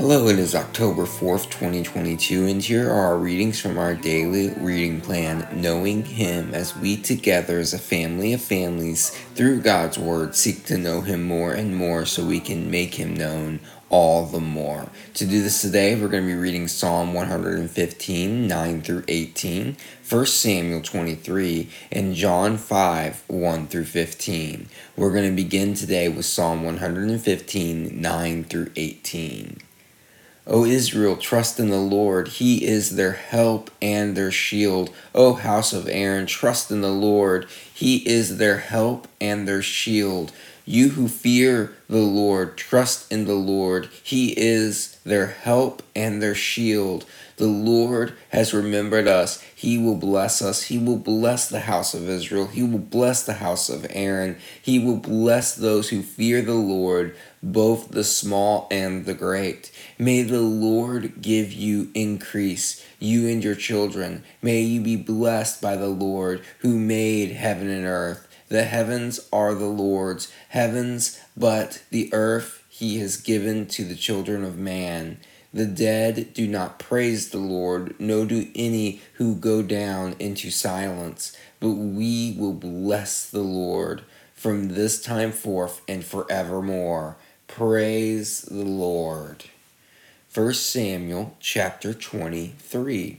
Hello, it is October 4th, 2022, and here are our readings from our daily reading plan, Knowing Him, as we together as a family of families, through God's Word, seek to know Him more and more so we can make Him known all the more. To do this today, we're going to be reading Psalm 115, 9 through 18, 1 Samuel 23, and John 5, 1 through 15. We're going to begin today with Psalm 115, 9 through 18. O Israel, trust in the Lord. He is their help and their shield. O house of Aaron, trust in the Lord. He is their help and their shield. You who fear the Lord, trust in the Lord. He is their help and their shield. The Lord has remembered us. He will bless us. He will bless the house of Israel. He will bless the house of Aaron. He will bless those who fear the Lord, both the small and the great. May the Lord give you increase, you and your children. May you be blessed by the Lord who made heaven and earth. The heavens are the Lord's heavens, but the earth he has given to the children of man. The dead do not praise the Lord, no do any who go down into silence, but we will bless the Lord from this time forth and forevermore. Praise the Lord. 1 Samuel chapter 23.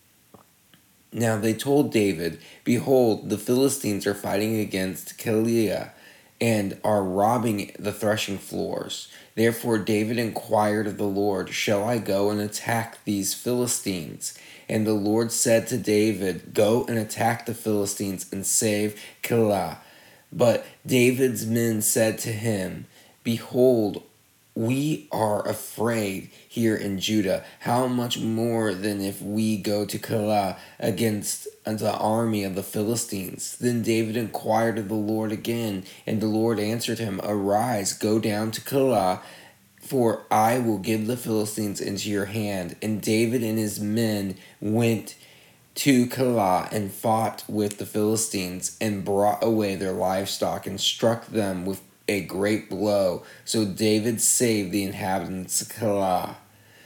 Now they told David, Behold, the Philistines are fighting against Keilah and are robbing the threshing floors. Therefore David inquired of the Lord, Shall I go and attack these Philistines? And the Lord said to David, Go and attack the Philistines and save Keilah. But David's men said to him, Behold, we are afraid here in Judah. How much more than if we go to Keilah against the army of the Philistines? Then David inquired of the Lord again, and the Lord answered him, Arise, go down to Keilah, for I will give the Philistines into your hand. And David and his men went to Keilah and fought with the Philistines and brought away their livestock and struck them with a great blow. So David saved the inhabitants of Keilah.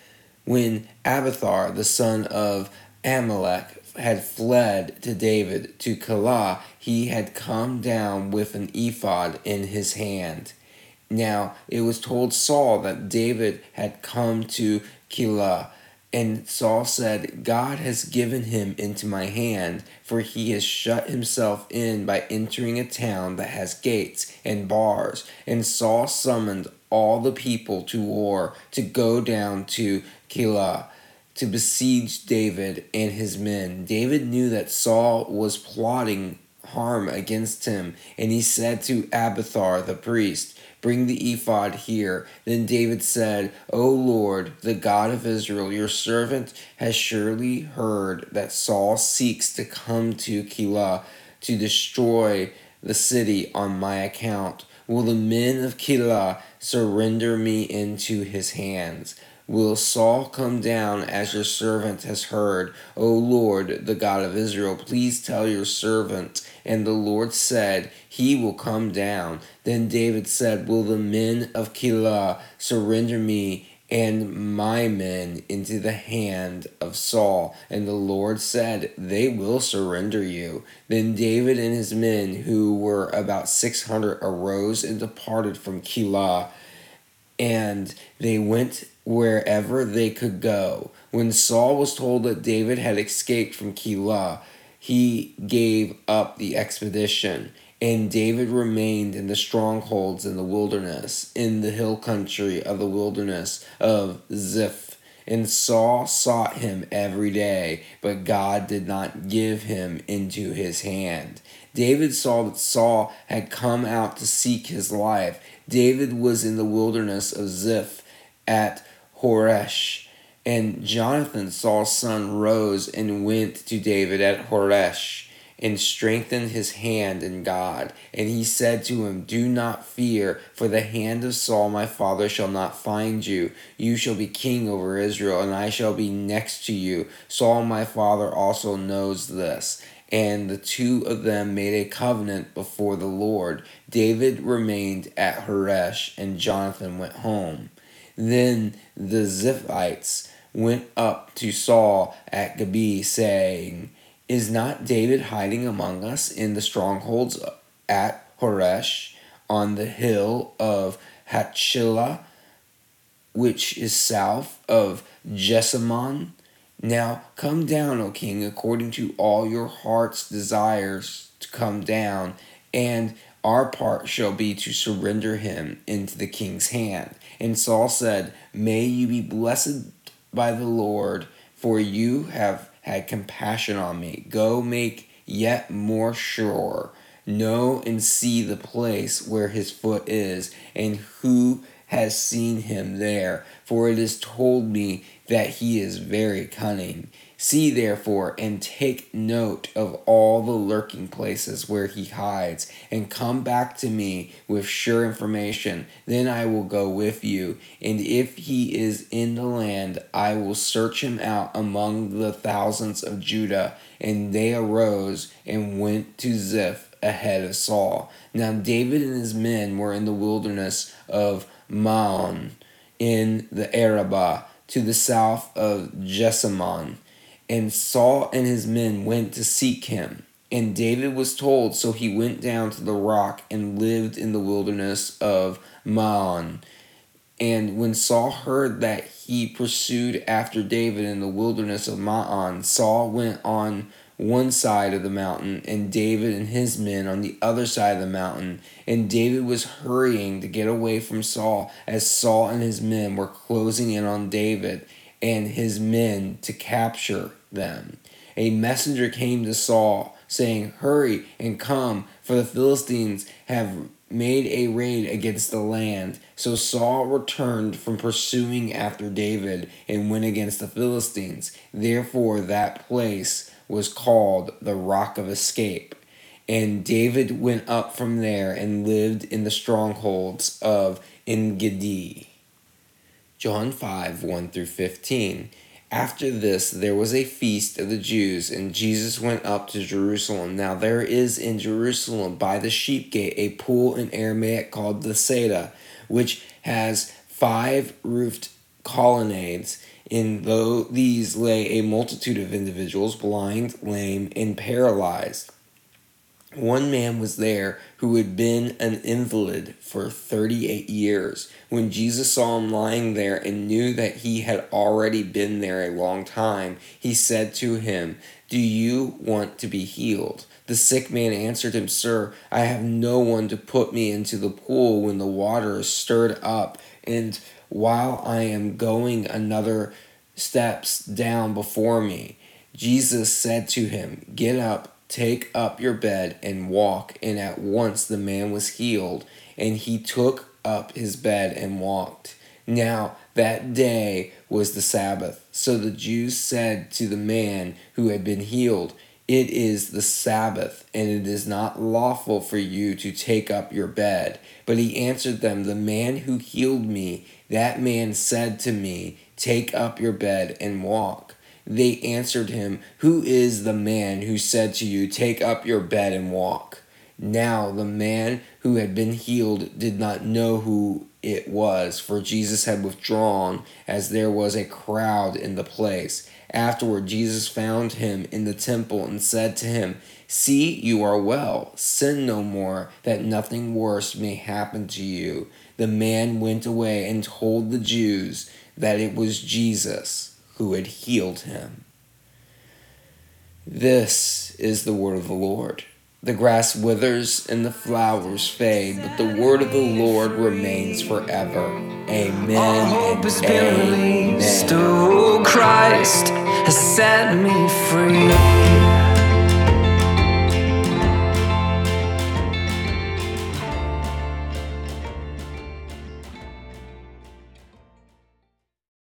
When Abiathar, the son of Ahimelech, had fled to David to Keilah, he had come down with an ephod in his hand. Now it was told Saul that David had come to Keilah. And Saul said, God has given him into my hand, for he has shut himself in by entering a town that has gates and bars. And Saul summoned all the people to war to go down to Keilah to besiege David and his men. David knew that Saul was plotting harm against him, and he said to Abiathar the priest, Bring the ephod here. Then David said, O Lord, the God of Israel, your servant has surely heard that Saul seeks to come to Keilah to destroy the city on my account. Will the men of Keilah surrender me into his hands? Will Saul come down as your servant has heard? O Lord, the God of Israel, please tell your servant. And the Lord said, He will come down. Then David said, Will the men of Keilah surrender me and my men into the hand of Saul? And the Lord said, They will surrender you. Then David and his men, who were about 600, arose and departed from Keilah, and they went wherever they could go. When Saul was told that David had escaped from Keilah, he gave up the expedition, and David remained in the strongholds in the wilderness, in the hill country of the wilderness of Ziph. And Saul sought him every day, but God did not give him into his hand. David saw that Saul had come out to seek his life. David was in the wilderness of Ziph at Horesh, and Jonathan, Saul's son, rose and went to David at Horesh and strengthened his hand in God. And he said to him, Do not fear, for the hand of Saul my father shall not find you. You shall be king over Israel, and I shall be next to you. Saul my father also knows this. And the two of them made a covenant before the Lord. David remained at Horesh, and Jonathan went home. Then the Ziphites went up to Saul at Gibeah, saying, Is not David hiding among us in the strongholds at Horesh, on the hill of Hachilah, which is south of Jessamon? Now come down, O king, according to all your heart's desires to come down, and our part shall be to surrender him into the king's hand. And Saul said, May you be blessed by the Lord, for you have had compassion on me. Go make yet more sure. Know and see the place where his foot is, and who has seen him there, for it is told me that he is very cunning. See therefore, and take note of all the lurking places where he hides, and come back to me with sure information. Then I will go with you, and if he is in the land, I will search him out among the thousands of Judah. And they arose and went to Ziph ahead of Saul. Now David and his men were in the wilderness of Maon in the Arabah, to the south of Jessamon. And Saul and his men went to seek him. And David was told, so he went down to the rock and lived in the wilderness of Maon. And when Saul heard that he pursued after David in the wilderness of Maon, Saul went on one side of the mountain, and David and his men on the other side of the mountain. And David was hurrying to get away from Saul, as Saul and his men were closing in on David and his men to capture them. A messenger came to Saul, saying, Hurry and come, for the Philistines have made a raid against the land. So Saul returned from pursuing after David and went against the Philistines. Therefore that place was called the Rock of Escape. And David went up from there and lived in the strongholds of En-gedi. John 5, 1-15. After this, there was a feast of the Jews, and Jesus went up to Jerusalem. Now there is in Jerusalem by the sheep gate a pool in Aramaic called Bethsaida, which has 5 roofed colonnades. In these lay a multitude of individuals, blind, lame, and paralyzed. One man was there who had been an invalid for 38 years. When Jesus saw him lying there and knew that he had already been there a long time, he said to him, Do you want to be healed? The sick man answered him, Sir, I have no one to put me into the pool when the water is stirred up, and while I am going another steps down before me. Jesus said to him, Get up, take up your bed, and walk. And at once the man was healed, and he took up his bed and walked. Now that day was the Sabbath. So the Jews said to the man who had been healed, It is the Sabbath, and it is not lawful for you to take up your bed. But he answered them, The man who healed me, that man said to me, Take up your bed and walk. They answered him, Who is the man who said to you, Take up your bed and walk? Now the man who had been healed did not know who it was, for Jesus had withdrawn, as there was a crowd in the place. Afterward, Jesus found him in the temple and said to him, See, you are well. Sin no more, that nothing worse may happen to you. The man went away and told the Jews that it was Jesus who had healed him. This is the word of the Lord. The grass withers and the flowers fade, but the word of the Lord remains forever. Amen. All hope has been amen. released. Oh, Christ has set me free.